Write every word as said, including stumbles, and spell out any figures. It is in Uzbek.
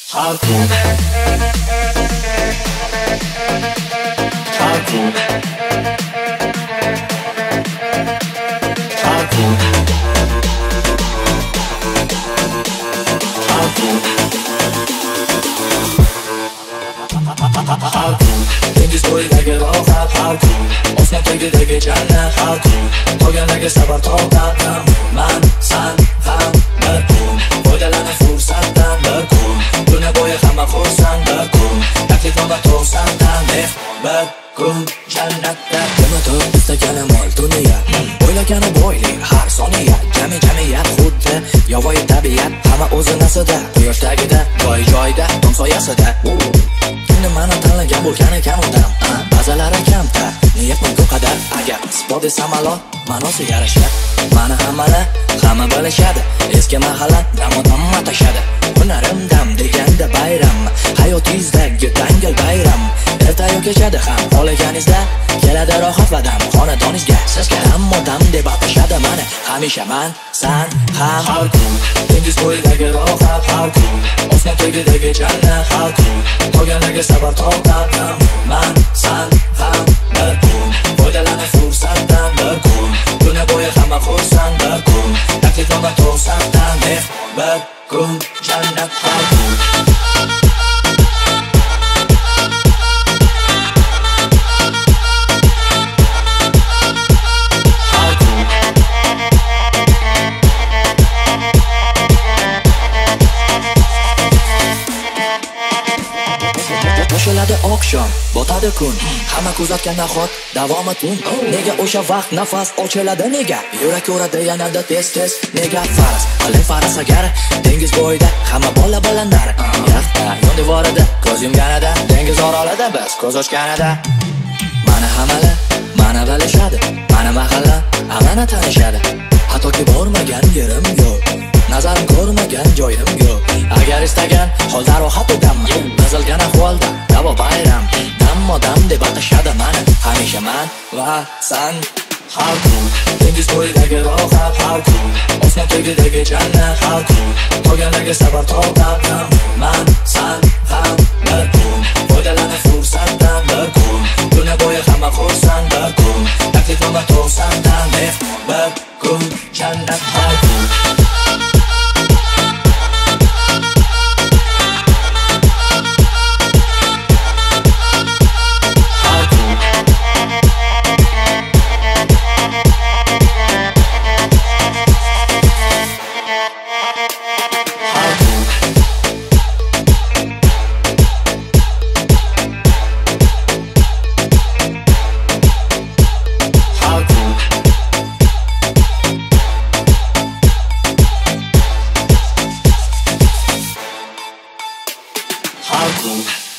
How cool. How cool. How cool. How cool. How cool. Dengiz bo'yidagi rohat. How cool. Osmon tagidagi jannat. How cool. Qolganlarga sabr toqatam. Man, san, ham, bir kun. Foydalanib fursatdan bir kun. Kuni bo'yi hamma xursand bir kun. Taklifnoma to'satdan meh bir kun. Jannatda nima to'p istagani mol dunyo. O'ylagani boylik har soniya. Jami jamiyat xuddi yovvoyi tabiat. Hamma o'zi nasida, quyosh tagida, joy joyda, tom soyasida. Mani tanlagan bo'lgan ekan odam, ba'zalari kamtar, niyatning ko'p qadar. Agar sport desam alo, ma'nosi yarasha. Mani hammalar, hamma bilishadi. Eski mahalla, dam-dam matashadi. Hunarim dam deganda bayram, hayotingizdagi dangal bayram. Ertayu kechadi ham, xohlaganingizda keladi rohat va dam. Xonadoningizga sizga hamma dam deb atashadi mani. Hamisha man, san, ham. How cool. Dengiz bo'yidagi rohat. How cool. Osmon tagidagi jannat. How cool. Qolganlarga sabr toqatam. Man, san, ham, bir kun. Foydalanib fursatdan bir kun. Kuni bo'yi hamma xursand bir kun. Taklifnoma to'satdan meh bir kun. Jannat. How cool. Qo'shiladi oqshom, botadi kun. Hamma kuzatgan nahot, davomi tun. Nega o'sha vaqt nafas ochiladi nega? Yurak uradi yanada tez-tez. Nega faraz, qalin faraz agar dengiz bo'yida hamma bola balanar. Yaxta yon devorida ko'z yumganida, dengiz orolida biz ko'z ochganida. Mana hamala, mana bilishadi. Mana mahalla, hamma tanishadi. Hattoki bormagan yerim yo'q. Nazarim ko'rmagan joyim yo'q. Agar istagan holda rohat odamman. Nazilgan ahvolda davo bayram. Dammo dam deb atashadi mani. Hamisha man va san. How cool. Dengiz bo'yidagi rohat. How cool. Osmon tagidagi jannat. How cool. Qolganlarga sabr toqatam. Man, san, ham, bir kun. Foydalanib fursatdan bir kun. Kuni bo'yi hamma xursand bir kun. Taklifnoma to'satdan meh bir kun. Jannat. How cool. How cool.